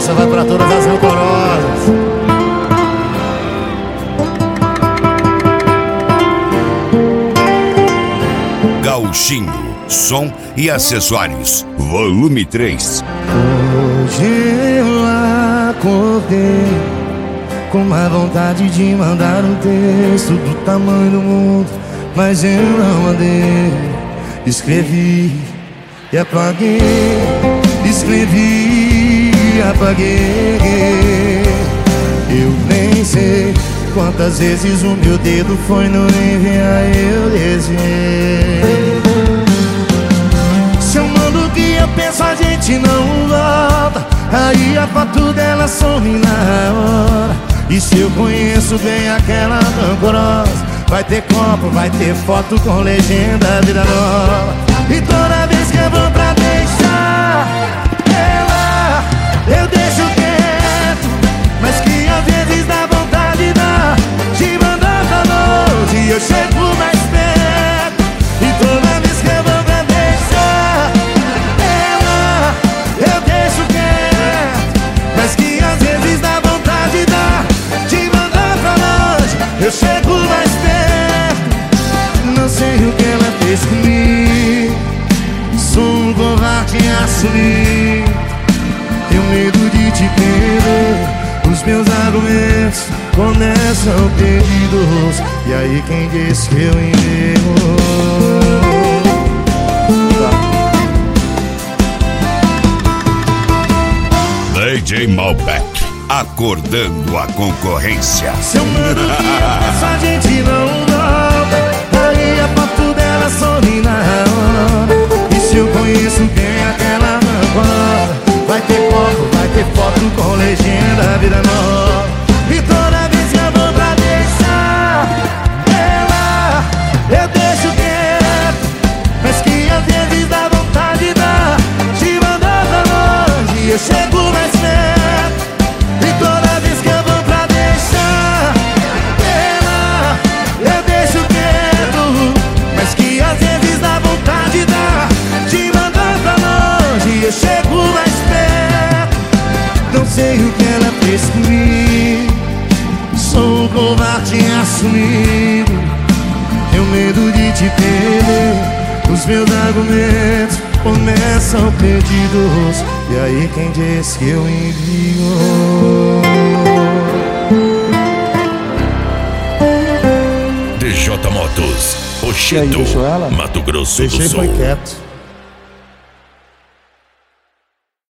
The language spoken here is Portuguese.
Essa vai pra todas as rancorosas. Gauchinho, som e acessórios, volume 3. Hoje eu acordei com uma vontade de mandar um texto do tamanho do mundo, mas eu não mandei. Escrevi e apaguei, escrevi e apaguei. Eu nem sei quantas vezes o meu dedo foi no enviar, eu desenhei. Se eu mando o que eu penso, a gente não volta. Aí a foto dela some na hora. E se eu conheço bem aquela rancorosa, vai ter copo, vai ter foto com legenda vida nova. E toda vez que eu vou pra deixar ela, eu deixo quieto, mas que às vezes dá vontade de mandar pra longe e eu chego mais perto. E toda vez que eu vou pra deixar ela, eu deixo quieto, mas que às vezes dá vontade de mandar pra longe, eu chego mais perto. Não sei o que ela fez comigo, sou um covarde assumido. Tenho medo de te perder, os meus argumentos começam perdidos. E aí quem disse que eu enguio? DJ Malbec, acordando a concorrência. Se eu mando o que eu penso, a gente não volta. Aí a foto dela some na hora. E se eu conheço bem aquela rancorosa, vai ter copo, vai ter foto com legenda vida nova. E toda vez que eu vou pra deixar ela, eu deixo quieto, mas que às vezes dá vontade de mandar pra longe e eu chego mais perto. E toda vez que eu vou pra deixar ela, eu deixo quieto, mas que às vezes dá vontade de mandar pra longe e eu chego mais perto. Não sei o que ela fez comigo, sou um covarde assumido. Tenho medo de te perder, os meus argumentos começam perdidos. E aí quem diz que eu envio? DJ Motos, E aí, deixou ela? Mato Grosso do Deixei, Sul. foi quieto.